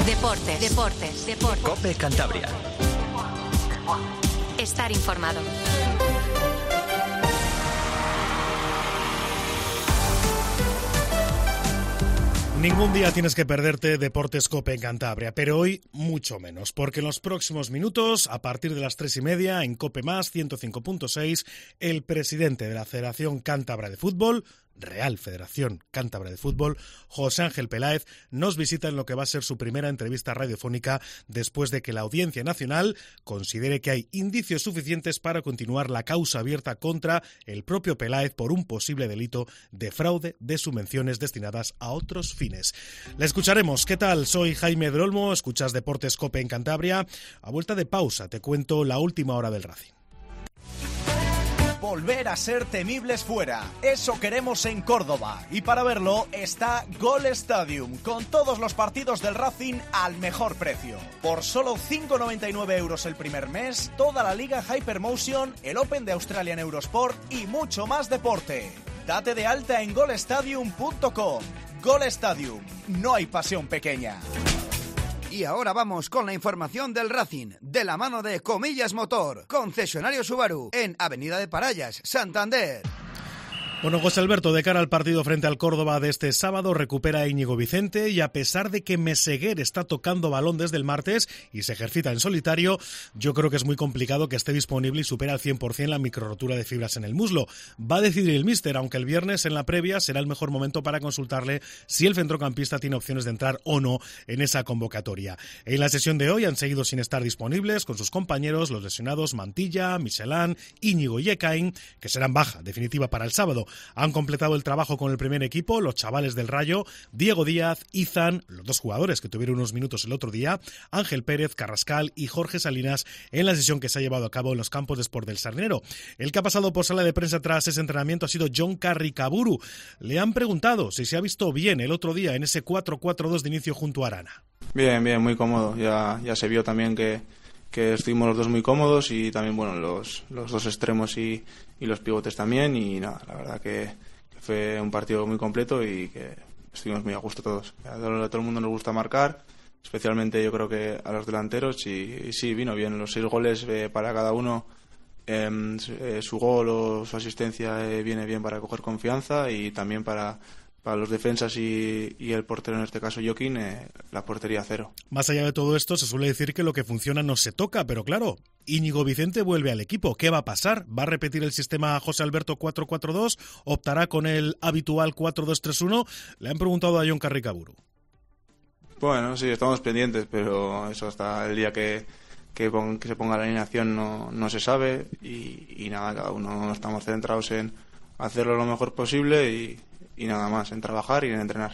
Deportes. COPE Cantabria. Estar informado. Ningún día tienes que perderte Deportes COPE en Cantabria, pero hoy mucho menos, porque en los próximos minutos, a partir de las 3:30, en COPE+, 105.6, el presidente de la Federación Cántabra de Fútbol, Real Federación Cántabra de Fútbol, José Ángel Peláez, nos visita en lo que va a ser su primera entrevista radiofónica después de que la Audiencia Nacional considere que hay indicios suficientes para continuar la causa abierta contra el propio Peláez por un posible delito de fraude de subvenciones destinadas a otros fines. La escucharemos. ¿Qué tal? Soy Jaime del Olmo, escuchas Deportes COPE en Cantabria. A vuelta de pausa te cuento la última hora del Racing. Volver a ser temibles fuera, eso queremos en Córdoba, y para verlo está Gol Stadium, con todos los partidos del Racing al mejor precio. Por solo 5,99 € el primer mes, toda la liga Hypermotion, el Open de Australian Eurosport y mucho más deporte. Date de alta en golstadium.com. Gol Stadium, no hay pasión pequeña. Y ahora vamos con la información del Racing, de la mano de Comillas Motor, concesionario Subaru, en Avenida de Parallas, Santander. Bueno, José Alberto, de cara al partido frente al Córdoba de este sábado, recupera a Íñigo Vicente y a pesar de que Meseguer está tocando balón desde el martes y se ejercita en solitario, yo creo que es muy complicado que esté disponible y supera al 100% la microrotura de fibras en el muslo. Va a decidir el míster, aunque el viernes en la previa será el mejor momento para consultarle si el centrocampista tiene opciones de entrar o no en esa convocatoria. En la sesión de hoy han seguido sin estar disponibles con sus compañeros los lesionados Mantilla, Michelán, Íñigo y Ekain, que serán baja definitiva para el sábado. Han completado el trabajo con el primer equipo los chavales del Rayo, Diego Díaz, Izan, los dos jugadores que tuvieron unos minutos el otro día, Ángel Pérez, Carrascal y Jorge Salinas en la sesión que se ha llevado a cabo en los campos de Sport del Sardinero. El que ha pasado por sala de prensa tras ese entrenamiento ha sido Jon Carricaburu. Le han preguntado si se ha visto bien el otro día en ese 4-4-2 de inicio junto a Arana. Bien, muy cómodo. Ya se vio también que estuvimos los dos muy cómodos y también bueno los dos extremos y los pivotes también y nada, la verdad que fue un partido muy completo y que estuvimos muy a gusto todos. A todo el mundo nos gusta marcar, especialmente yo creo que a los delanteros y sí, vino bien los 6 goles para cada uno. Su gol o su asistencia viene bien para coger confianza y también para los defensas y el portero, en este caso Joaquín, la portería 0. Más allá de todo esto, se suele decir que lo que funciona no se toca, pero claro, Íñigo Vicente vuelve al equipo. ¿Qué va a pasar? ¿Va a repetir el sistema José Alberto 4-4-2? ¿Optará con el habitual 4-2-3-1? Le han preguntado a Jon Carricaburu. Bueno, sí, estamos pendientes, pero eso hasta el día que se ponga la alineación no se sabe y nada, cada uno estamos centrados en hacerlo lo mejor posible y nada más, en trabajar y en entrenar.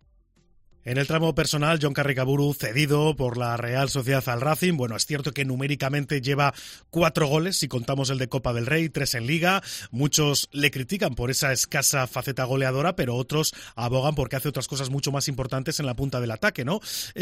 En el tramo personal, Jon Carricaburu cedido por la Real Sociedad al Racing. Bueno, es cierto que numéricamente lleva 4 goles, si contamos el de Copa del Rey, 3 en Liga. Muchos le critican por esa escasa faceta goleadora, pero otros abogan porque hace otras cosas mucho más importantes en la punta del ataque, ¿no?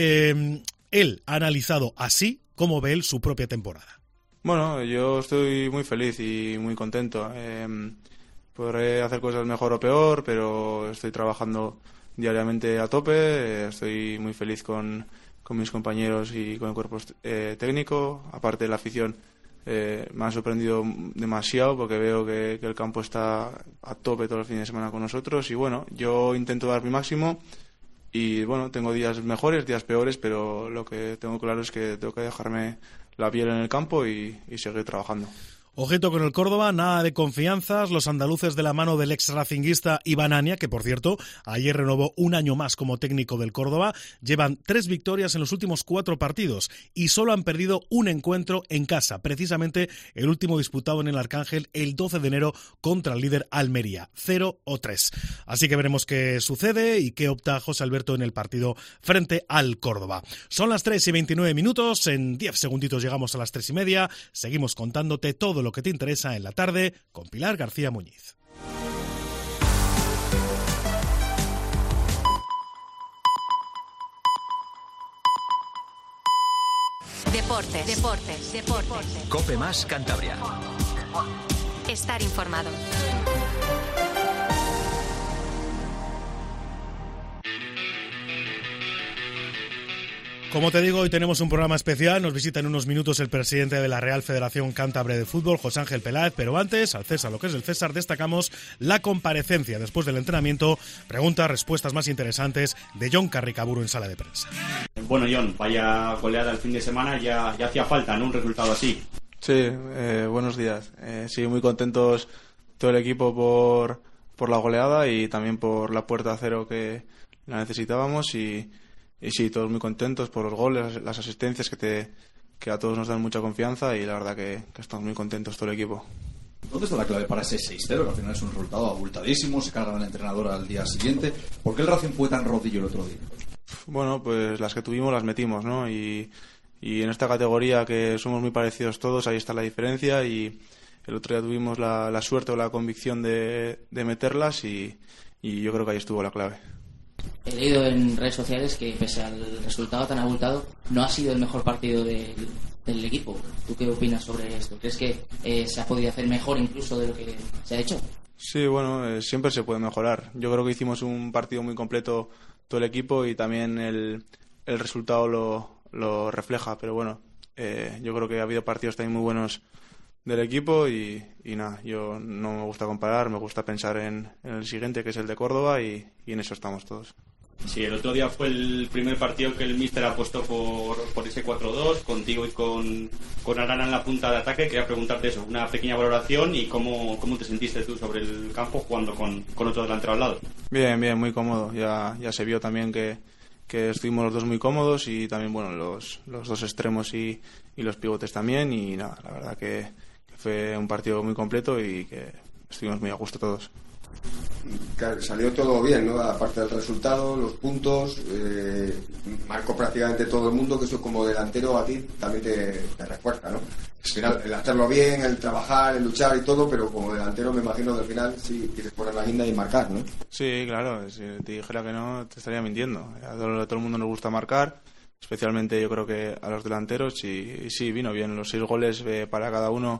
Él ha analizado así cómo ve él su propia temporada. Bueno, yo estoy muy feliz y muy contento. Podré hacer cosas mejor o peor, pero estoy trabajando diariamente a tope. Estoy muy feliz con mis compañeros y con el cuerpo técnico. Aparte de la afición, me ha sorprendido demasiado porque veo que el campo está a tope todo el fin de semana con nosotros. Y bueno, yo intento dar mi máximo. Y bueno, tengo días mejores, días peores, pero lo que tengo claro es que tengo que dejarme la piel en el campo y seguir trabajando. Ojito con el Córdoba, nada de confianzas, los andaluces de la mano del ex racinguista Iván Ania, que por cierto ayer renovó un año más como técnico del Córdoba, llevan 3 victorias en los últimos 4 partidos y solo han perdido un encuentro en casa, precisamente el último disputado en el Arcángel el 12 de enero contra el líder Almería, 0-3. Así que veremos qué sucede y qué opta José Alberto en el partido frente al Córdoba. Son las 3:29, en 10 segunditos llegamos a las 3:30, seguimos contándote todo lo que te interesa en la tarde con Pilar García Muñiz. Deportes. COPE más Cantabria. Estar informado. Como te digo, hoy tenemos un programa especial. Nos visita en unos minutos el presidente de la Real Federación Cántabra de Fútbol, José Ángel Peláez, pero antes, al César lo que es el César, destacamos la comparecencia después del entrenamiento, preguntas, respuestas más interesantes de Jon Carricaburu en sala de prensa. Bueno, Jon, vaya goleada el fin de semana, ya hacía falta, ¿no?, un resultado así. Sí, buenos días. Sí, muy contentos todo el equipo por la goleada y también por la puerta a cero que la necesitábamos y sí, todos muy contentos por los goles, las asistencias que a todos nos dan mucha confianza y la verdad que estamos muy contentos todo el equipo. ¿Dónde está la clave para ese 6-0? Que al final es un resultado abultadísimo, se cargan al entrenador al día siguiente. ¿Por qué el Racing fue tan rodillo el otro día? Bueno, pues las que tuvimos las metimos, ¿no? Y en esta categoría que somos muy parecidos todos, ahí está la diferencia y el otro día tuvimos la suerte o la convicción de meterlas y yo creo que ahí estuvo la clave. He leído en redes sociales que pese al resultado tan abultado no ha sido el mejor partido del equipo. ¿Tú qué opinas sobre esto? ¿Crees que se ha podido hacer mejor incluso de lo que se ha hecho? Sí, bueno, siempre se puede mejorar. Yo creo que hicimos un partido muy completo todo el equipo y también el resultado lo refleja, pero bueno, yo creo que ha habido partidos también muy buenos del equipo y nada, yo no me gusta comparar, me gusta pensar en el siguiente, que es el de Córdoba y en eso estamos todos. Sí, el otro día fue el primer partido que el míster apostó por ese 4-2, contigo y con Arana en la punta de ataque. Quería preguntarte eso, una pequeña valoración y cómo te sentiste tú sobre el campo jugando con otro delantero al lado. Bien, muy cómodo, ya se vio también que estuvimos los dos muy cómodos y también bueno los dos extremos y los pivotes también y nada, la verdad que fue un partido muy completo y que estuvimos muy a gusto todos. Claro, salió todo bien, ¿no? Aparte del resultado, los puntos, marcó prácticamente todo el mundo, que eso como delantero a ti también te refuerza, ¿no? Al final, el hacerlo bien, el trabajar, el luchar y todo, pero como delantero me imagino que al final sí quieres poner la guinda y marcar, ¿no? Sí, claro, si te dijera que no te estaría mintiendo. A todo el mundo nos gusta marcar, especialmente yo creo que a los delanteros y sí, vino bien los 6 goles para cada uno.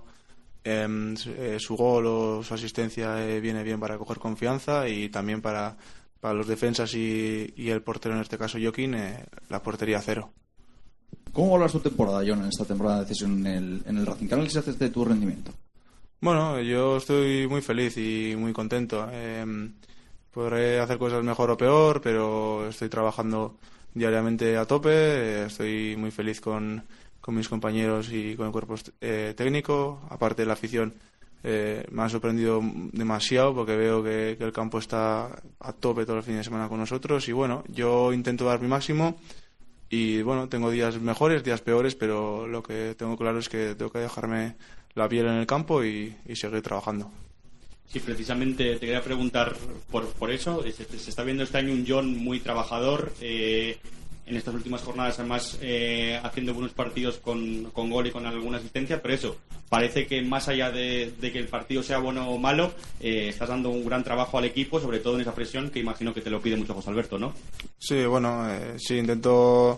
Su gol o su asistencia viene bien para coger confianza y también para los defensas y el portero, en este caso Joaquín, la portería 0. ¿Cómo valoras tu temporada, Jon, en esta temporada de cesión en el Racing? ¿Qué análisis haces de tu rendimiento? Bueno, yo estoy muy feliz y muy contento. Podré hacer cosas mejor o peor, pero estoy trabajando diariamente a tope. Estoy muy feliz con mis compañeros y con el cuerpo técnico. Aparte de la afición, me ha sorprendido demasiado porque veo que el campo está a tope todo el fin de semana con nosotros y bueno, yo intento dar mi máximo y bueno, tengo días mejores, días peores, pero lo que tengo claro es que tengo que dejarme la piel en el campo y seguir trabajando. Sí, precisamente te quería preguntar por eso. Se está viendo este año un Jon muy trabajador, en estas últimas jornadas además haciendo buenos partidos con gol y con alguna asistencia, pero eso, parece que más allá de que el partido sea bueno o malo, estás dando un gran trabajo al equipo, sobre todo en esa presión que imagino que te lo pide mucho José Alberto, ¿no? Sí, bueno, sí, intento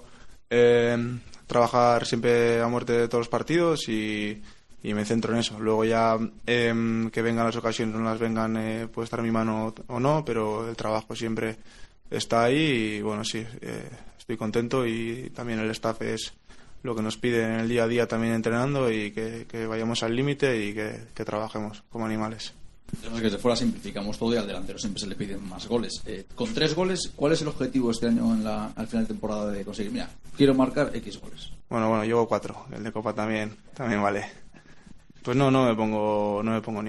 trabajar siempre a muerte de todos los partidos y me centro en eso. Luego ya que vengan las ocasiones, no las vengan, puede estar en mi mano o no, pero el trabajo siempre está ahí y bueno, sí, estoy contento y también el staff es lo que nos pide en el día a día también entrenando y que vayamos al límite y que trabajemos como animales. Tenemos que desde fuera simplificamos todo y al delantero siempre se le piden más goles. Con 3 goles, ¿cuál es el objetivo este año al final de temporada de conseguir? Mira, quiero marcar X goles. Bueno, llevo 4, el de Copa también vale. Pues no me pongo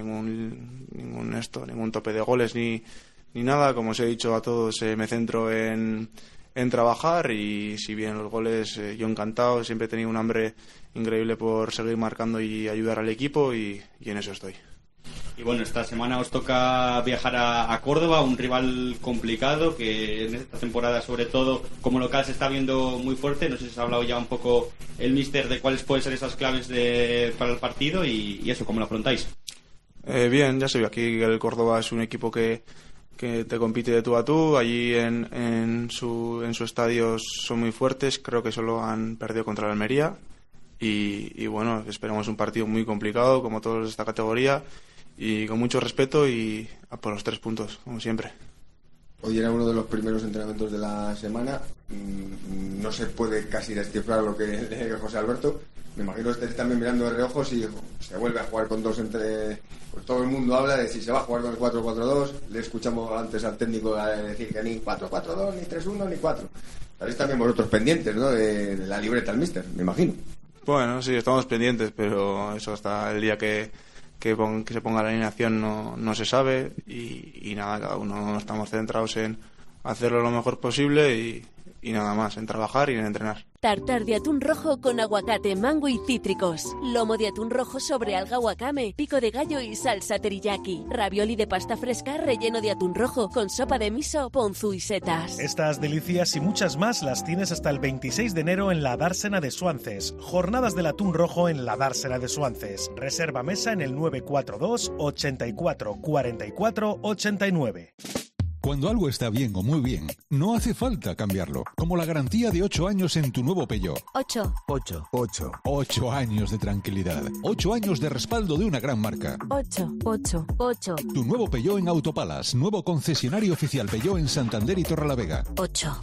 ningún tope de goles ni nada, como os he dicho a todos, me centro en trabajar y si bien los goles, yo encantado, siempre he tenido un hambre increíble por seguir marcando y ayudar al equipo y en eso estoy. Y bueno, esta semana os toca viajar a Córdoba, un rival complicado que en esta temporada sobre todo como local se está viendo muy fuerte. No sé si os ha hablado ya un poco el míster de cuáles pueden ser esas claves para el partido y eso, ¿cómo lo afrontáis? Bien, ya se ve aquí el Córdoba es un equipo que te compite de tú a tú. Allí en su estadio son muy fuertes, creo que solo han perdido contra el Almería y bueno, esperamos un partido muy complicado como todos de esta categoría y con mucho respeto y a por los 3 puntos, como siempre. Hoy era uno de los primeros entrenamientos de la semana. no se puede casi descifrar lo que lee José Alberto. Me imagino que estés también mirando de reojos y se vuelve a jugar con dos entre... Pues todo el mundo habla de si se va a jugar con el 4-4-2. Le escuchamos antes al técnico decir que ni 4-4-2, ni 3-1, ni 4. Estaréis también vosotros pendientes, ¿no? De la libreta del míster, me imagino. Bueno, sí, estamos pendientes, pero eso hasta el día que se ponga la alineación no se sabe. Y nada, cada uno estamos centrados en hacerlo lo mejor posible y nada más, en trabajar y en entrenar. Tartar de atún rojo con aguacate, mango y cítricos. Lomo de atún rojo sobre alga wakame, pico de gallo y salsa teriyaki. Ravioli de pasta fresca relleno de atún rojo con sopa de miso, ponzu y setas. Estas delicias y muchas más las tienes hasta el 26 de enero en la Dársena de Suances. Jornadas del atún rojo en la Dársena de Suances. Reserva mesa en el 942 84 44 89. Cuando algo está bien o muy bien, no hace falta cambiarlo. Como la garantía de 8 años en tu nuevo Peugeot. 8. 8 años de tranquilidad. 8 años de respaldo de una gran marca. 8. Tu nuevo Peugeot en Autopalas. Nuevo concesionario oficial Peugeot en Santander y Torrelavega. 8.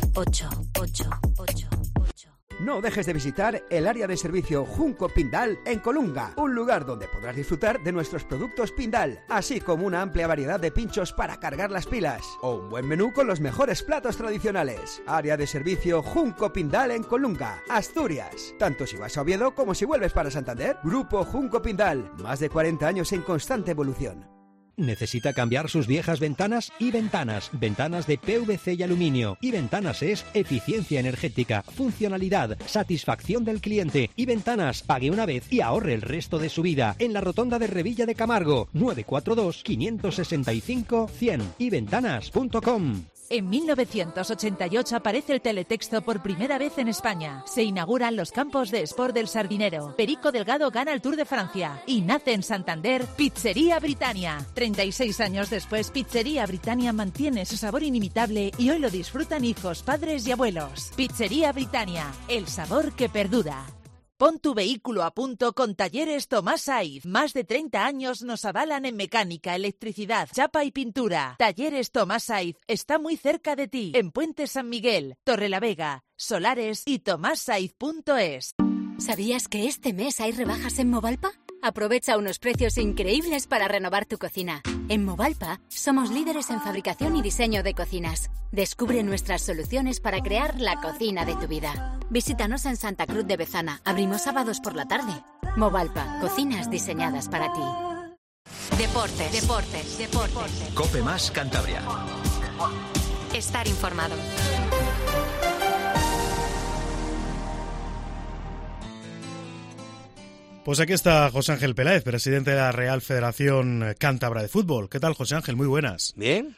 No dejes de visitar el área de servicio Junco Pindal en Colunga, un lugar donde podrás disfrutar de nuestros productos Pindal, así como una amplia variedad de pinchos para cargar las pilas, o un buen menú con los mejores platos tradicionales. Área de servicio Junco Pindal en Colunga, Asturias. Tanto si vas a Oviedo como si vuelves para Santander. Grupo Junco Pindal, más de 40 años en constante evolución. ¿Necesita cambiar sus viejas ventanas? Y Ventanas de PVC y aluminio. Y Ventanas es eficiencia energética, funcionalidad, satisfacción del cliente. Y Ventanas, pague una vez y ahorre el resto de su vida. En la rotonda de Revilla de Camargo, 942 565 100. yventanas.com. En 1988 aparece el teletexto por primera vez en España. Se inauguran los campos de Sport del Sardinero. Perico Delgado gana el Tour de Francia. Y nace en Santander Pizzería Britannia. 36 años después, Pizzería Britannia mantiene su sabor inimitable y hoy lo disfrutan hijos, padres y abuelos. Pizzería Britannia, el sabor que perdura. Pon tu vehículo a punto con Talleres Tomás Saiz. Más de 30 años nos avalan en mecánica, electricidad, chapa y pintura. Talleres Tomás Saiz está muy cerca de ti. En Puente San Miguel, Torrelavega, Solares y tomassaiz.es. ¿Sabías que este mes hay rebajas en Movalpa? Aprovecha unos precios increíbles para renovar tu cocina. En Movalpa somos líderes en fabricación y diseño de cocinas. Descubre nuestras soluciones para crear la cocina de tu vida. Visítanos en Santa Cruz de Bezana. Abrimos sábados por la tarde. Movalpa, cocinas diseñadas para ti. Deportes. Cope Más Cantabria. Estar informado. Pues aquí está José Ángel Peláez, presidente de la Real Federación Cántabra de Fútbol. ¿Qué tal, José Ángel? Muy buenas. Bien.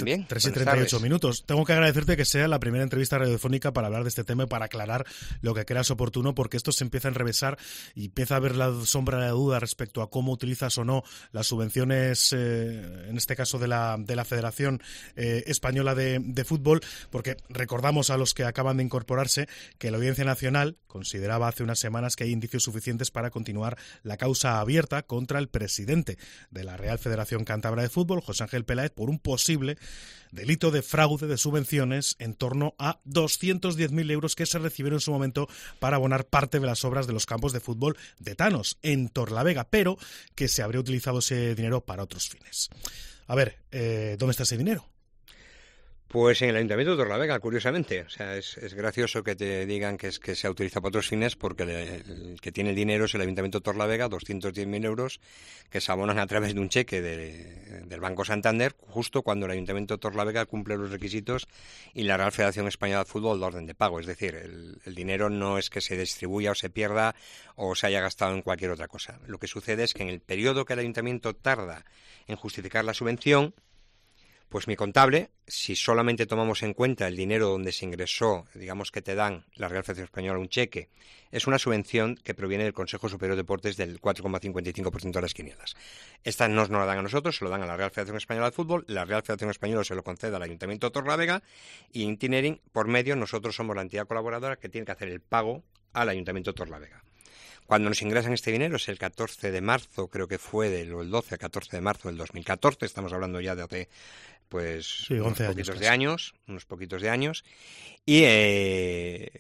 3:38 minutos. Tengo que agradecerte que sea la primera entrevista radiofónica para hablar de este tema y para aclarar lo que creas oportuno, porque esto se empieza a enrevesar y empieza a haber la sombra de la duda respecto a cómo utilizas o no las subvenciones, en este caso de la Federación Española de Fútbol, porque recordamos a los que acaban de incorporarse que la Audiencia Nacional consideraba hace unas semanas que hay indicios suficientes para continuar la causa abierta contra el presidente de la Real Federación Cántabra de Fútbol, José Ángel Peláez, por un posible delito de fraude de subvenciones en torno a 210.000 euros que se recibieron en su momento para abonar parte de las obras de los campos de fútbol de Tanos en Torrelavega, pero que se habría utilizado ese dinero para otros fines. A ver, ¿dónde está ese dinero? Pues en el Ayuntamiento de Torrelavega, curiosamente. O sea, es gracioso que te digan que se ha utilizado para otros fines, porque el que tiene el dinero es el Ayuntamiento de Torrelavega, 210.000 euros, que se abonan a través de un cheque del Banco Santander, justo cuando el Ayuntamiento de Torrelavega cumple los requisitos y la Real Federación Española de Fútbol da orden de pago. Es decir, el dinero no es que se distribuya o se pierda o se haya gastado en cualquier otra cosa. Lo que sucede es que en el periodo que el Ayuntamiento tarda en justificar la subvención, pues mi contable, si solamente tomamos en cuenta el dinero donde se ingresó, digamos que te dan la Real Federación Española un cheque, es una subvención que proviene del Consejo Superior de Deportes del 4,55% de las quinielas. Estas no nos la dan a nosotros, se lo dan a la Real Federación Española de Fútbol, la Real Federación Española se lo concede al Ayuntamiento de Torrelavega y en Tinering, por medio, nosotros somos la entidad colaboradora que tiene que hacer el pago al Ayuntamiento de Torrelavega. Cuando nos ingresan este dinero es el 14 de marzo, creo que fue el 12 a 14 de marzo del 2014, estamos hablando ya de hace unos poquitos de años, y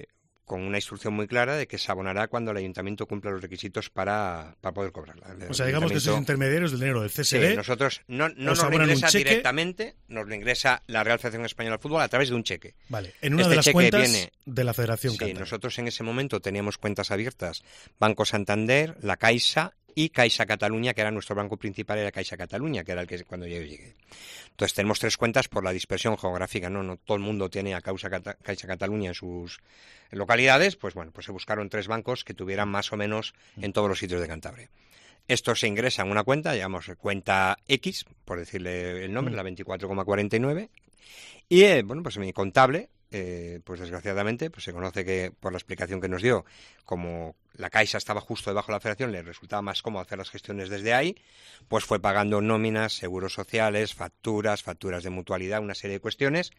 con una instrucción muy clara de que se abonará cuando el ayuntamiento cumpla los requisitos para poder cobrarla. O sea, digamos que sois intermediarios del dinero del CSD. Sí, nosotros no nos lo ingresa directamente, nos lo ingresa la Real Federación Española de Fútbol a través de un cheque. Vale, en una de las cuentas de la Federación Cántabra. Sí, nosotros en ese momento teníamos cuentas abiertas, Banco Santander, la Caixa y Caixa Cataluña, que era nuestro banco principal, era Caixa Cataluña, que era el que cuando yo llegué. Entonces tenemos 3 cuentas por la dispersión geográfica, no todo el mundo tiene a Caixa Cataluña en sus localidades, pues bueno, pues se buscaron 3 bancos que tuvieran más o menos en todos los sitios de Cantabria. Esto se ingresa en una cuenta, llamamos cuenta X, por decirle el nombre, la 24,49, y bueno, pues mi contable, pues desgraciadamente, pues se conoce que por la explicación que nos dio, como la Caixa estaba justo debajo de la Federación, le resultaba más cómodo hacer las gestiones desde ahí, pues fue pagando nóminas, seguros sociales, facturas de mutualidad, una serie de cuestiones,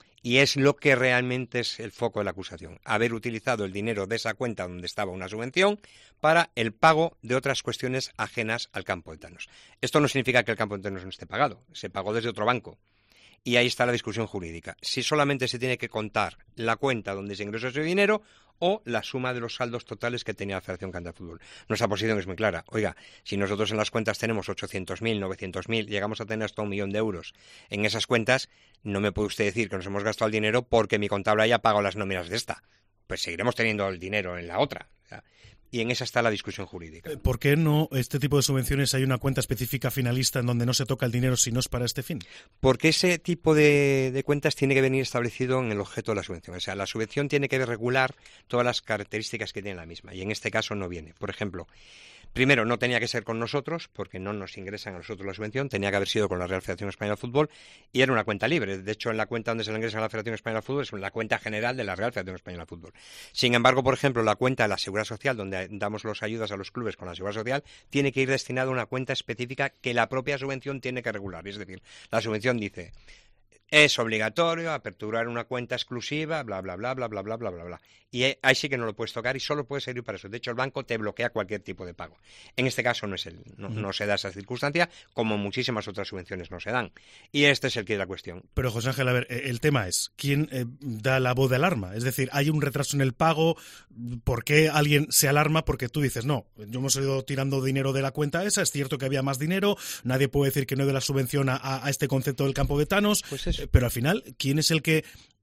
y es lo que realmente es el foco de la acusación, haber utilizado el dinero de esa cuenta donde estaba una subvención para el pago de otras cuestiones ajenas al campo de Tanos. Esto no significa que el campo de Tanos no esté pagado, se pagó desde otro banco. Y ahí está la discusión jurídica. Si solamente se tiene que contar la cuenta donde se ingresó ese dinero o la suma de los saldos totales que tenía la Federación Cántabra de Fútbol. Nuestra posición es muy clara. Oiga, si nosotros en las cuentas tenemos 800.000, 900.000, llegamos a tener hasta 1 millón de euros en esas cuentas, no me puede usted decir que nos hemos gastado el dinero porque mi contable haya pagado las nóminas de esta. Pues seguiremos teniendo el dinero en la otra. O sea, y en esa está la discusión jurídica. ¿Por qué no este tipo de subvenciones hay una cuenta específica finalista en donde no se toca el dinero si no es para este fin? Porque ese tipo de cuentas tiene que venir establecido en el objeto de la subvención. O sea, la subvención tiene que regular todas las características que tiene la misma y en este caso no viene. Por ejemplo, primero, no tenía que ser con nosotros, porque no nos ingresan a nosotros la subvención, tenía que haber sido con la Real Federación Española de Fútbol, y era una cuenta libre. De hecho, en la cuenta donde se le ingresa a la Federación Española de Fútbol es la cuenta general de la Real Federación Española de Fútbol. Sin embargo, por ejemplo, la cuenta de la Seguridad Social, donde damos las ayudas a los clubes con la Seguridad Social, tiene que ir destinada a una cuenta específica que la propia subvención tiene que regular. Es decir, la subvención dice: es obligatorio aperturar una cuenta exclusiva, bla, bla, bla, bla, bla, bla, bla, bla, bla. Y ahí sí que no lo puedes tocar y solo puede servir para eso. De hecho, el banco te bloquea cualquier tipo de pago. En este caso no se da esa circunstancia, como muchísimas otras subvenciones no se dan. Y este es el que es la cuestión. Pero, José Ángel, a ver, el tema es, ¿quién da la voz de alarma? Es decir, ¿hay un retraso en el pago? ¿Por qué alguien se alarma? Porque tú dices, no, yo hemos ido tirando dinero de la cuenta esa, es cierto que había más dinero, nadie puede decir que no de la subvención a este concepto del campo de Tanos, pues pero al final, ¿quién es el que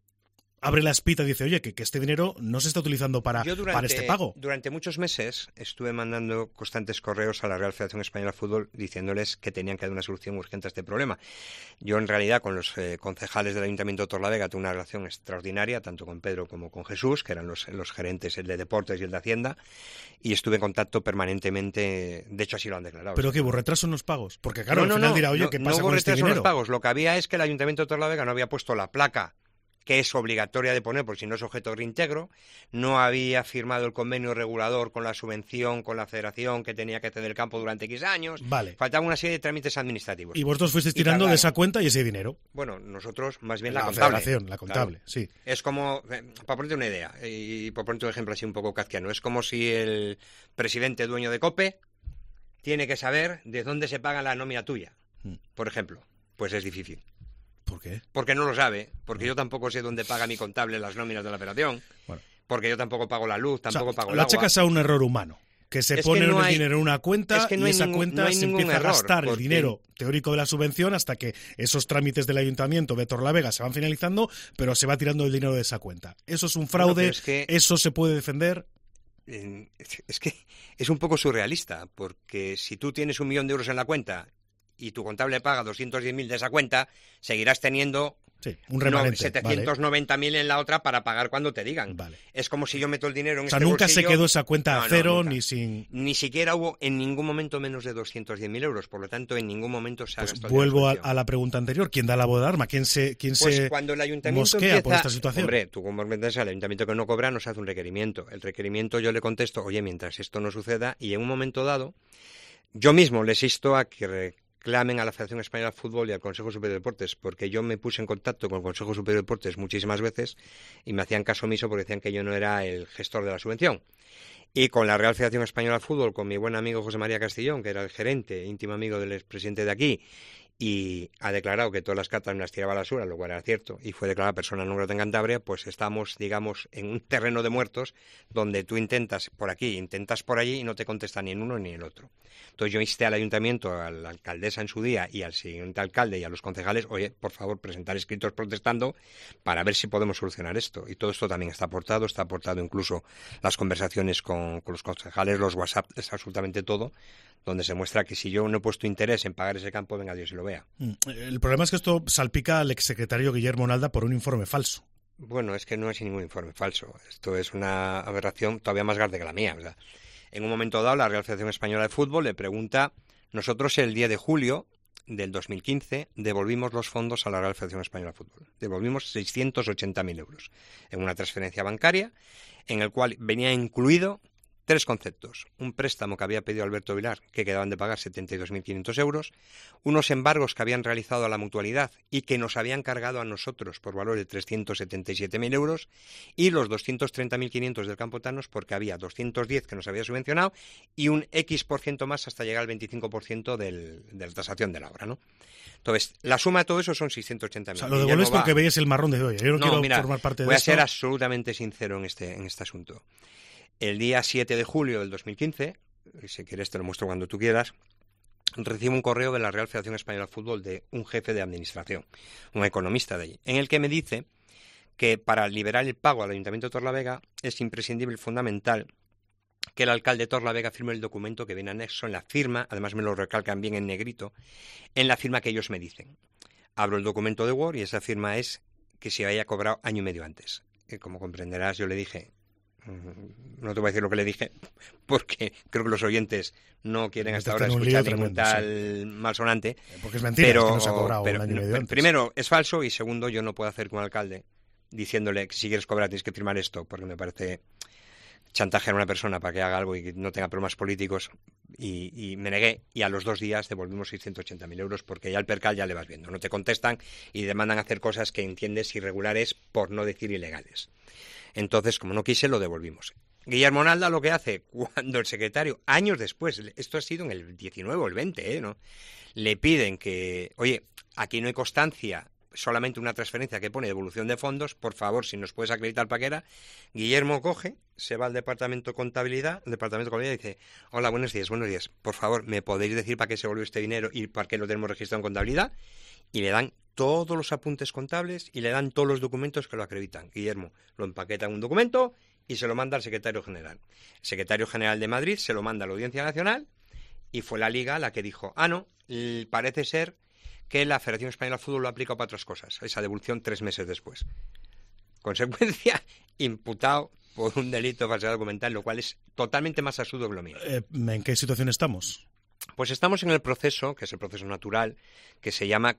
abre la espita y dice, oye, que este dinero no se está utilizando para este pago? Durante muchos meses estuve mandando constantes correos a la Real Federación Española de Fútbol diciéndoles que tenían que dar una solución urgente a este problema. Yo, en realidad, con los concejales del Ayuntamiento de Torlavega tuve una relación extraordinaria, tanto con Pedro como con Jesús, que eran los gerentes, el de Deportes y el de Hacienda, y estuve en contacto permanentemente. De hecho, así lo han declarado. ¿Pero qué hubo retraso en los pagos? Porque claro, al final dirá, oye, ¿qué pasa con este dinero? No hubo retraso en los pagos. Lo que había es que el Ayuntamiento de Torlavega no había puesto la placa que es obligatoria de poner, porque si no es objeto de reintegro, no había firmado el convenio regulador con la subvención, con la federación, que tenía que ceder el campo durante X años. Vale. Faltaba una serie de trámites administrativos. Y vosotros fuisteis tirando de esa cuenta y ese dinero. Bueno, nosotros más bien la contable. La contable, claro. Sí. Es como, para ponerte una idea, y por ponerte un ejemplo así un poco kafkiano, es como si el presidente dueño de COPE tiene que saber de dónde se paga la nómina tuya, por ejemplo. Pues es difícil. ¿Por qué? Porque no lo sabe, porque yo tampoco sé dónde paga mi contable las nóminas de la federación, porque yo tampoco pago la luz, tampoco pago el agua. La achacas a un error humano, que se pone el dinero en una cuenta y esa cuenta se empieza a gastar el dinero teórico de la subvención hasta que esos trámites del Ayuntamiento de Torlavega se van finalizando, pero se va tirando el dinero de esa cuenta. Eso es un fraude, eso se puede defender. Es que es un poco surrealista, porque si tú tienes 1 millón de euros en la cuenta y tu contable paga 210.000 de esa cuenta, seguirás teniendo un remanente, 790.000 en la otra para pagar cuando te digan. Vale. Es como si yo meto el dinero en este bolsillo. O sea, nunca se quedó esa cuenta a cero, ni sin... Ni siquiera hubo en ningún momento menos de 210.000 euros, por lo tanto, en ningún momento se ha gastado. Vuelvo a la pregunta anterior, ¿quién da la voz de alarma? ¿Quién se cuando el ayuntamiento mosquea por esta situación? Hombre, tú como comprendes, el ayuntamiento que no cobra nos hace un requerimiento. El requerimiento yo le contesto, oye, mientras esto no suceda, y en un momento dado, yo mismo les insto a que clamen a la Federación Española de Fútbol y al Consejo Superior de Deportes, porque yo me puse en contacto con el Consejo Superior de Deportes muchísimas veces y me hacían caso omiso porque decían que yo no era el gestor de la subvención. Y con la Real Federación Española de Fútbol, con mi buen amigo José María Castillón, que era el gerente, íntimo amigo del expresidente de aquí, y ha declarado que todas las cartas me las tiraba a la basura, lo cual era cierto, y fue declarada persona non grata en Cantabria, pues estamos, digamos, en un terreno de muertos donde tú intentas por aquí, intentas por allí y no te contesta ni en uno ni en el otro. Entonces yo insté al ayuntamiento, a la alcaldesa en su día y al siguiente alcalde y a los concejales, oye, por favor, presentar escritos protestando para ver si podemos solucionar esto. Y todo esto también está aportado incluso las conversaciones con los concejales, los WhatsApp, es absolutamente todo, donde se muestra que si yo no he puesto interés en pagar ese campo, venga Dios y lo vea. El problema es que esto salpica al exsecretario Guillermo Nalda por un informe falso. Bueno, es que no es ningún informe falso. Esto es una aberración todavía más grande que la mía. O sea, en un momento dado, la Real Federación Española de Fútbol le pregunta, nosotros el 10 de julio del 2015 devolvimos los fondos a la Real Federación Española de Fútbol. Devolvimos 680.000 euros en una transferencia bancaria en el cual venía incluido 3 conceptos. Un préstamo que había pedido Alberto Vilar, que quedaban de pagar 72.500 euros, unos embargos que habían realizado a la Mutualidad y que nos habían cargado a nosotros por valor de 377.000 euros, y los 230.500 del Campo Tanos, porque había 210 que nos había subvencionado y un X% más hasta llegar al 25% de la tasación de la obra, ¿no? Entonces, la suma de todo eso son 680.000. O sea, lo devuelves porque veis el marrón de hoy. Yo no quiero formar parte de esto. Voy a ser absolutamente sincero en este asunto. El día 7 de julio del 2015, si quieres te lo muestro cuando tú quieras, recibo un correo de la Real Federación Española de Fútbol de un jefe de administración, un economista de allí, en el que me dice que para liberar el pago al Ayuntamiento de Torlavega es imprescindible y fundamental que el alcalde de Torlavega firme el documento que viene anexo en la firma, además me lo recalcan bien en negrito, en la firma que ellos me dicen. Abro el documento de Word y esa firma es que se haya cobrado año y medio antes. Como comprenderás, yo le dije... No te voy a decir lo que le dije porque creo que los oyentes no quieren hasta ahora escuchar ningún tal malsonante. Porque es mentira, es que no se ha cobrado un año y medio antes. Primero, es falso, y segundo, yo no puedo hacer con un alcalde diciéndole que si quieres cobrar tienes que firmar esto, porque me parece chantajear a una persona para que haga algo y que no tenga problemas políticos, y me negué, y a los 2 días devolvimos 680.000 euros porque ya el percal ya le vas viendo, no te contestan y demandan hacer cosas que entiendes irregulares, por no decir ilegales. Entonces, como no quise, lo devolvimos. Guillermo Nalda lo que hace, cuando el secretario, años después, esto ha sido en el 19 o el 20, ¿no? Le piden que, oye, aquí no hay constancia, solamente una transferencia que pone devolución de fondos, por favor, si nos puedes acreditar para qué era. Guillermo coge, se va al departamento de contabilidad y dice, hola, buenos días, por favor, ¿me podéis decir para qué se volvió este dinero y para qué lo tenemos registrado en contabilidad? Y le dan todos los apuntes contables y le dan todos los documentos que lo acreditan. Guillermo lo empaqueta en un documento y se lo manda al secretario general. El secretario general de Madrid se lo manda a la Audiencia Nacional y fue la Liga la que dijo, no, parece ser que la Federación Española de Fútbol lo aplica para otras cosas. Esa devolución 3 meses después. Consecuencia, imputado por un delito de falsedad documental, lo cual es totalmente más absurdo que lo mío. ¿En qué situación estamos? Pues estamos en el proceso, que es el proceso natural, que se llama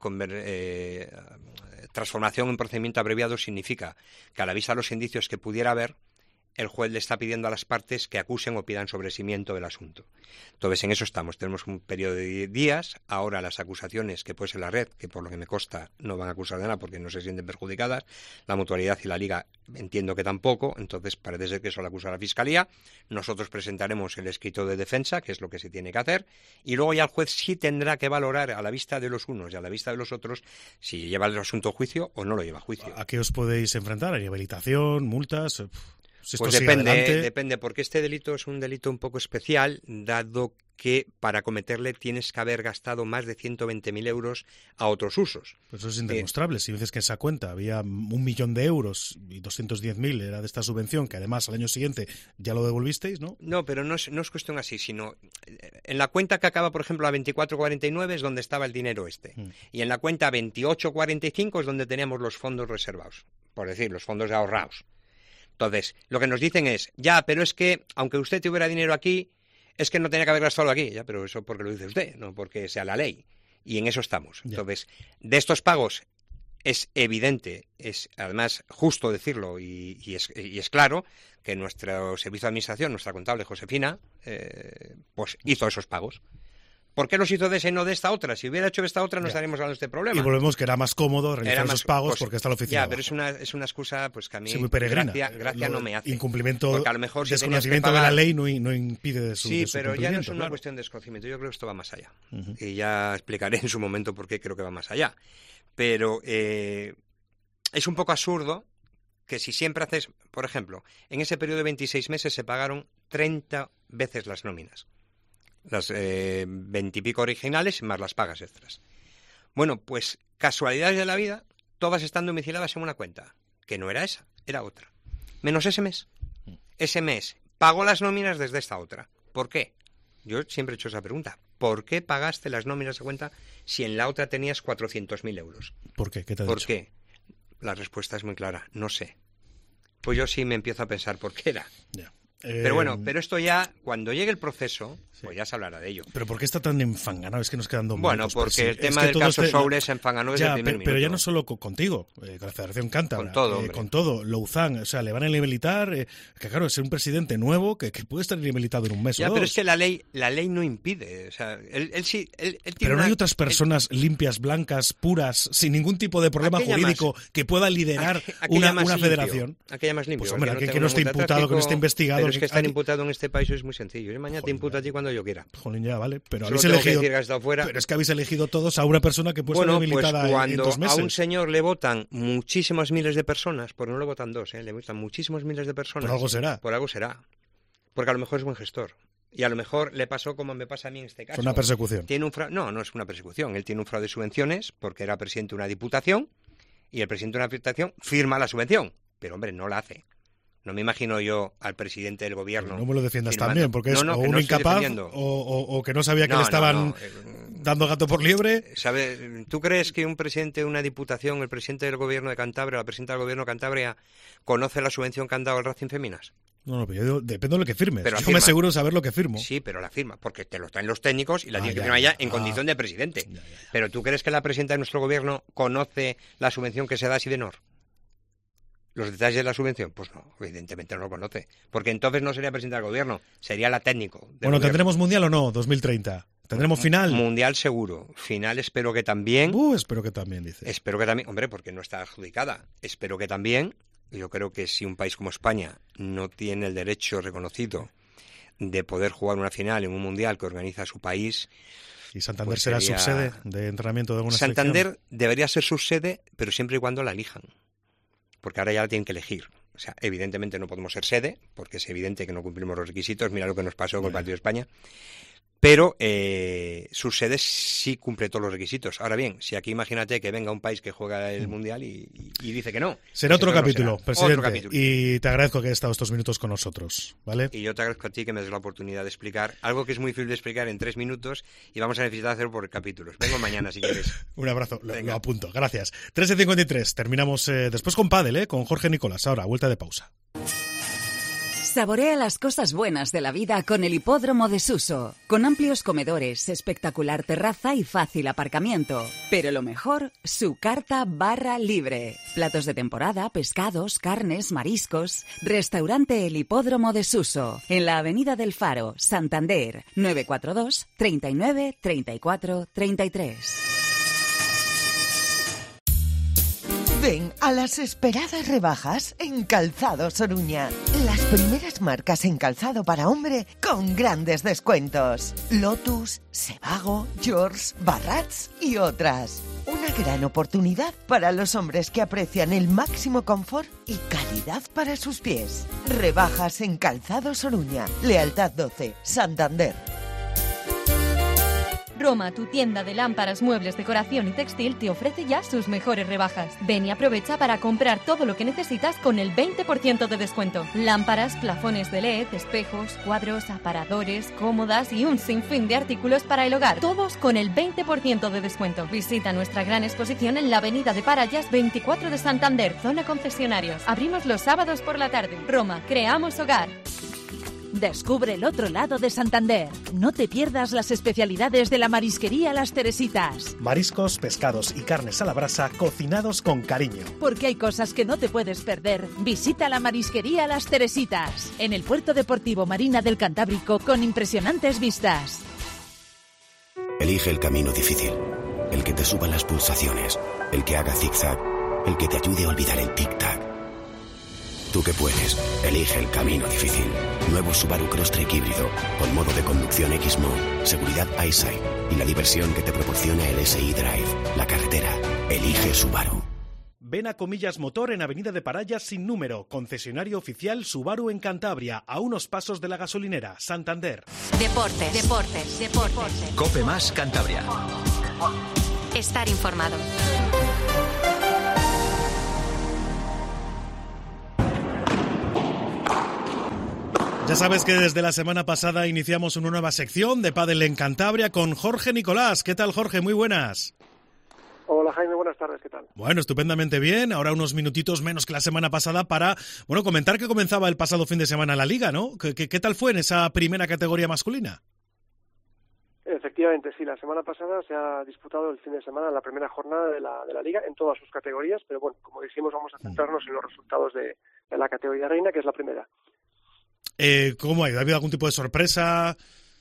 transformación en procedimiento abreviado. Significa que a la vista de los indicios que pudiera haber, el juez le está pidiendo a las partes que acusen o pidan sobreseimiento del asunto. Entonces, en eso estamos. Tenemos un periodo de días. Ahora las acusaciones, que puede ser la red, que por lo que me consta no van a acusar de nada porque no se sienten perjudicadas, la Mutualidad y la Liga entiendo que tampoco, entonces parece ser que eso lo acusa la Fiscalía. Nosotros presentaremos el escrito de defensa, que es lo que se tiene que hacer, y luego ya el juez sí tendrá que valorar a la vista de los unos y a la vista de los otros si lleva el asunto a juicio o no lo lleva a juicio. ¿A qué os podéis enfrentar? ¿A rehabilitación, multas? Si pues depende, porque este delito es un delito un poco especial, dado que para cometerle tienes que haber gastado más de 120.000 euros a otros usos. Pues eso es indemostrable. Si dices que en esa cuenta había 1 millón de euros y 210.000 era de esta subvención, que además al año siguiente ya lo devolvisteis, ¿no? No, pero no es cuestión así, sino en la cuenta que acaba, por ejemplo, a 2449 es donde estaba el dinero y en la cuenta 2845 es donde teníamos los fondos reservados, por decir, los fondos ahorrados. Entonces, lo que nos dicen es, pero es que, aunque usted tuviera dinero aquí, es que no tenía que haber gastado aquí, pero eso porque lo dice usted, no porque sea la ley. Y en eso estamos. Ya. Entonces, de estos pagos es evidente, es además justo decirlo y es claro que nuestro servicio de administración, nuestra contable Josefina, pues hizo esos pagos. ¿Por qué los hizo de esa y no de esta otra? Si hubiera hecho de esta otra no estaríamos hablando de este problema. Y volvemos que era más cómodo realizar esos pagos porque está la oficina. Ya, pero es una excusa pues que a mí muy peregrina. Gracia no me hace. Incumplimiento, porque a lo mejor desconocimiento de la ley no impide de su Sí, pero ya no es una claro. cuestión de desconocimiento. Yo creo que esto va más allá. Y ya explicaré en su momento por qué creo que va más allá. Pero es un poco absurdo que si siempre haces, por ejemplo, en ese periodo de 26 meses se pagaron 30 veces las nóminas. Las 20 y pico originales más las pagas extras. Bueno, pues casualidades de la vida, todas están domiciliadas en una cuenta, que no era esa, era otra. Menos ese mes. Ese mes pagó las nóminas desde esta otra. ¿Por qué? Yo siempre he hecho esa pregunta. ¿Por qué pagaste las nóminas de cuenta si en la otra tenías 400.000 euros? ¿Por qué? ¿Qué te ha ¿Por dicho? qué? La respuesta es muy clara, no sé. Pues yo sí me empiezo a pensar por qué era. Ya. Pero bueno, pero esto ya, cuando llegue el proceso, pues ya se hablará de ello. ¿Pero por qué está tan enfanganado? Es que nos quedan 2 Bueno, minutos. porque el tema del caso Soule se enfanganó desde el primer minuto. Pero ya no solo contigo, con la Federación Cántabra. Con todo, hombre. Con todo. Louzán, o sea, le van a inhabilitar. Que claro, es un presidente nuevo que puede estar inhabilitado en un mes o dos. Pero es que la ley no impide. O sea, él tiene pero no hay otras personas limpias, blancas, puras, sin ningún tipo de problema jurídico que pueda liderar una federación. Aquella más limpia. Pues hombre, aquel que no esté imputado, que no esté investigado. Pero es que estar imputado en este país es muy sencillo. Yo mañana te imputo a ti cuando yo quiera. Jolín, ya, vale. Pero Solo habéis elegido. Que decir que fuera. Pero es que habéis elegido todos a una persona que puede estar inhabilitada pues cuando en 2 meses. a un señor le votan muchísimos miles de personas, porque no le votan 2, le votan muchísimos miles de personas. Por algo será. Por algo será. Porque a lo mejor es buen gestor. Y a lo mejor le pasó como me pasa a mí en este caso. Es una persecución. No es una persecución. Él tiene un fraude de subvenciones porque era presidente de una diputación y el presidente de una diputación firma la subvención. Pero, hombre, no la hace. No me imagino yo al presidente del gobierno. No me lo defiendas firmando. también, porque es o un incapaz o que no sabía que le estaban dando gato por liebre. ¿Tú crees que un presidente de una diputación, el presidente del gobierno de Cantabria, la presidenta del gobierno de Cantabria, conoce la subvención que han dado al Racing Feminas? No, pero yo depende de lo que firmes. Pero yo me aseguro de saber lo que firmo. Sí, pero la firma, porque te lo traen los técnicos y la tiene que firmar ya en condición de presidente. Ya. Pero ¿tú crees que la presidenta de nuestro gobierno conoce la subvención que se da a Sidenor? ¿Los detalles de la subvención? Pues no, evidentemente no lo conoce. Porque entonces no sería presidenta del gobierno, sería la técnico. Bueno, ¿tendremos mundial o no? 2030. ¿Tendremos final? Mundial seguro. Final espero que también. Espero que también, dice. Espero que también. Hombre, porque no está adjudicada. Espero que también. Yo creo que si un país como España no tiene el derecho reconocido de poder jugar una final en un mundial que organiza su país... ¿Y Santander será subsede de entrenamiento de alguna selección? Santander debería ser subsede, pero siempre y cuando la elijan. Porque ahora ya la tienen que elegir. O sea, evidentemente no podemos ser sede, porque es evidente que no cumplimos los requisitos. Mira lo que nos pasó con el Partido de España. Pero su sede sí cumple todos los requisitos. Ahora bien, si aquí imagínate que venga un país que juega el Mundial y dice que no. Será otro capítulo, presidente. Otro capítulo. Y te agradezco que hayas estado estos minutos con nosotros, ¿vale? Y yo te agradezco a ti que me des la oportunidad de explicar algo que es muy difícil de explicar en 3 minutos y vamos a necesitar hacerlo por capítulos. Vengo mañana si quieres. Un abrazo, lo apunto. Gracias. 13:53. Terminamos después con Pádel, con Jorge Nicolás. Ahora, vuelta de pausa. Saborea las cosas buenas de la vida con el Hipódromo de Suso, con amplios comedores, espectacular terraza y fácil aparcamiento. Pero lo mejor, su carta barra libre. Platos de temporada, pescados, carnes, mariscos. Restaurante El Hipódromo de Suso, en la Avenida del Faro, Santander, 942 39 34 33. Ven a las esperadas rebajas en Calzados Oruña. Las primeras marcas en calzado para hombre con grandes descuentos. Lotus, Sebago, George, Barrats y otras. Una gran oportunidad para los hombres que aprecian el máximo confort y calidad para sus pies. Rebajas en Calzados Oruña. Lealtad 12, Santander. Roma, tu tienda de lámparas, muebles, decoración y textil, te ofrece ya sus mejores rebajas. Ven y aprovecha para comprar todo lo que necesitas con el 20% de descuento. Lámparas, plafones de LED, espejos, cuadros, aparadores, cómodas y un sinfín de artículos para el hogar. Todos con el 20% de descuento. Visita nuestra gran exposición en la Avenida de Parayas 24 de Santander, zona concesionarios. Abrimos los sábados por la tarde. Roma, creamos hogar. Descubre el otro lado de Santander. No te pierdas las especialidades de la marisquería Las Teresitas. Mariscos, pescados y carnes a la brasa cocinados con cariño. Porque hay cosas que no te puedes perder. Visita la marisquería Las Teresitas, en el Puerto Deportivo Marina del Cantábrico, con impresionantes vistas. Elige el camino difícil, el que te suba las pulsaciones, el que haga zigzag, el que te ayude a olvidar el tic-tac. Tú que puedes, elige el camino difícil. Nuevo Subaru Crosstrek híbrido, con modo de conducción X-Mode, seguridad EyeSight y la diversión que te proporciona el SI Drive. La carretera, elige Subaru. Ven a Comillas Motor en Avenida de Parayas sin número, concesionario oficial Subaru en Cantabria, a unos pasos de la gasolinera, Santander. Deportes. Cope Más Cantabria. Estar informado. Ya sabes que desde la semana pasada iniciamos una nueva sección de pádel en Cantabria con Jorge Nicolás. ¿Qué tal, Jorge? Muy buenas. Hola, Jaime, buenas tardes, ¿qué tal? Bueno, estupendamente bien. Ahora unos minutitos menos que la semana pasada para, comentar que comenzaba el pasado fin de semana la Liga, ¿no? ¿Qué tal fue en esa primera categoría masculina? Efectivamente, sí, la semana pasada se ha disputado el fin de semana la primera jornada de la Liga en todas sus categorías, pero bueno, como dijimos, vamos a centrarnos en los resultados de la categoría reina, que es la primera. ¿Cómo ha habido algún tipo de sorpresa?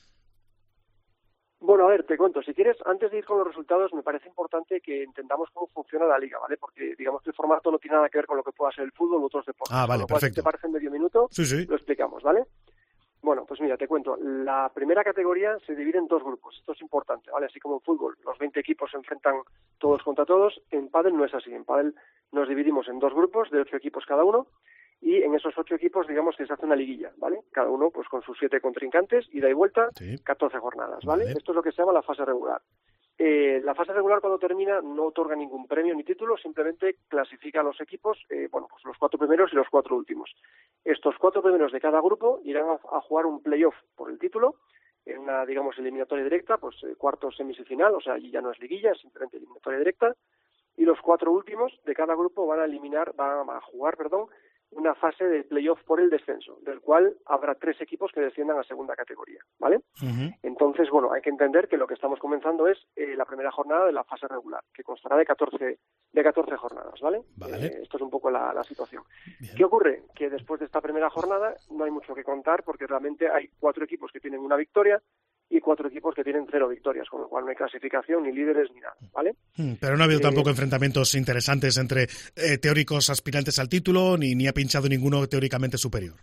Bueno, a ver, te cuento. Si quieres, antes de ir con los resultados, me parece importante que entendamos cómo funciona la Liga, ¿vale? Porque, digamos que el formato no tiene nada que ver con lo que pueda ser el fútbol u otros deportes. Ah, vale, con lo cual, perfecto. Si te parece en medio minuto, sí. Lo explicamos, ¿vale? Bueno, pues mira, te cuento. La primera categoría se divide en dos grupos. Esto es importante, ¿vale? Así como en fútbol los 20 equipos se enfrentan todos contra todos, en pádel no es así. En pádel nos dividimos en dos grupos de 8 equipos cada uno, y en esos 8 equipos, digamos que se hace una liguilla, ¿vale? Cada uno pues con sus 7 contrincantes, ida y vuelta, 14 jornadas, ¿vale? Esto es lo que se llama la fase regular. La fase regular, cuando termina, no otorga ningún premio ni título, simplemente clasifica a los equipos, pues los 4 primeros y los 4 últimos. Estos 4 primeros de cada grupo irán a jugar un playoff por el título, en una, digamos, eliminatoria directa, pues cuartos, semis y final, o sea, allí ya no es liguilla, es simplemente eliminatoria directa, y los 4 últimos de cada grupo van a jugar, una fase de playoff por el descenso, del cual habrá 3 equipos que desciendan a segunda categoría, ¿vale? Uh-huh. Entonces, bueno, hay que entender que lo que estamos comenzando es la primera jornada de la fase regular, que constará de 14 jornadas, ¿vale? Esto es un poco la situación. Bien. ¿Qué ocurre? Que después de esta primera jornada no hay mucho que contar, porque realmente hay 4 equipos que tienen una victoria y 4 equipos que tienen 0 victorias, con lo cual no hay clasificación, ni líderes, ni nada, ¿vale? Pero no ha habido tampoco enfrentamientos interesantes entre teóricos aspirantes al título, ni ha pinchado ninguno teóricamente superior.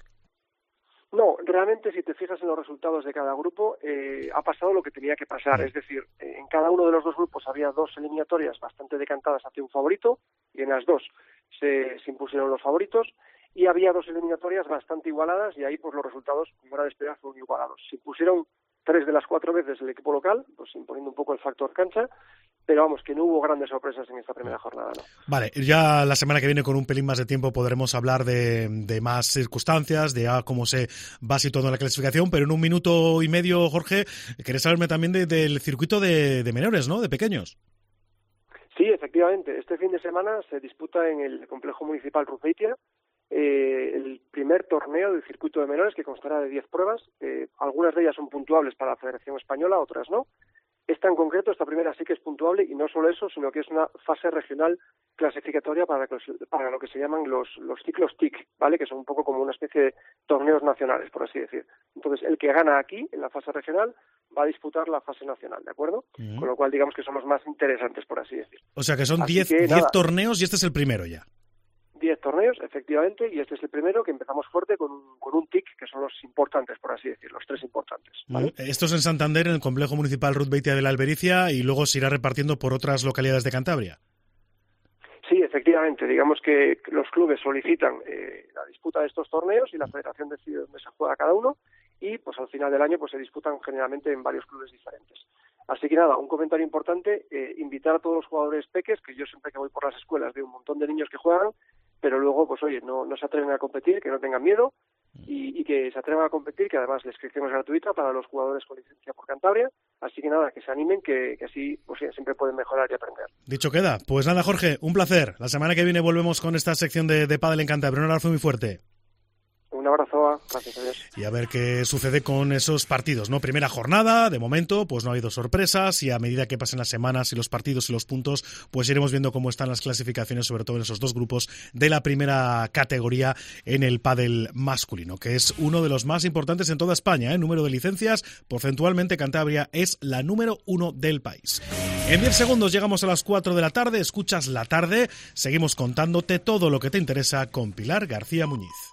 No, realmente, si te fijas en los resultados de cada grupo, ha pasado lo que tenía que pasar. Es decir, en cada uno de los 2 grupos había 2 eliminatorias bastante decantadas hacia un favorito, y en las 2 se impusieron los favoritos, y había 2 eliminatorias bastante igualadas, y ahí pues los resultados, como era de esperar, fueron igualados. Se impusieron 3 de las 4 veces el equipo local, pues imponiendo un poco el factor cancha, pero vamos, que no hubo grandes sorpresas en esta primera jornada, ¿no? Vale, ya la semana que viene, con un pelín más de tiempo, podremos hablar de más circunstancias, de cómo se va situando la clasificación, pero en un minuto y medio, Jorge, querés saberme también del circuito de menores, ¿no?, de pequeños. Sí, efectivamente, este fin de semana se disputa en el complejo municipal Ruzbeitia el primer torneo del circuito de menores, que constará de 10 pruebas. Algunas de ellas son puntuables para la Federación Española, otras no. Esta en concreto, esta primera sí que es puntuable, y no solo eso, sino que es una fase regional clasificatoria para lo que se llaman los ciclos TIC, ¿vale? Que son un poco como una especie de torneos nacionales, por así decir. Entonces, el que gana aquí, en la fase regional, va a disputar la fase nacional, ¿de acuerdo? Uh-huh. Con lo cual, digamos que son los más interesantes, por así decir. O sea que son 10 torneos, y este es el primero ya. 10 torneos, efectivamente, y este es el primero, que empezamos fuerte con un TIC, que son los importantes, por así decir, los 3 importantes, ¿vale? Esto es en Santander, en el complejo municipal Ruzbeitia de la Albericia, y luego se irá repartiendo por otras localidades de Cantabria. Sí, efectivamente, digamos que los clubes solicitan la disputa de estos torneos, y la federación decide dónde se juega cada uno, y pues al final del año pues se disputan generalmente en varios clubes diferentes. Así que nada, un comentario importante, invitar a todos los jugadores peques, que yo siempre que voy por las escuelas veo un montón de niños que juegan, pero luego, pues oye, no se atreven a competir, que no tengan miedo, y que se atrevan a competir, que además la inscripción es gratuita para los jugadores con licencia por Cantabria, así que nada, que se animen, que así pues siempre pueden mejorar y aprender. Dicho queda. Pues nada, Jorge, un placer. La semana que viene volvemos con esta sección de pádel en Cantabria. Un abrazo muy fuerte. Un abrazo, gracias a Dios. Y a ver qué sucede con esos partidos, ¿no? Primera jornada, de momento, pues no ha habido sorpresas, y a medida que pasen las semanas y los partidos y los puntos, pues iremos viendo cómo están las clasificaciones, sobre todo en esos dos grupos de la primera categoría en el pádel masculino, que es uno de los más importantes en toda España, ¿eh? Número de licencias, porcentualmente Cantabria es la número 1 del país. En 10 segundos llegamos a las 4 de la tarde, escuchas La Tarde, seguimos contándote todo lo que te interesa con Pilar García Muñiz.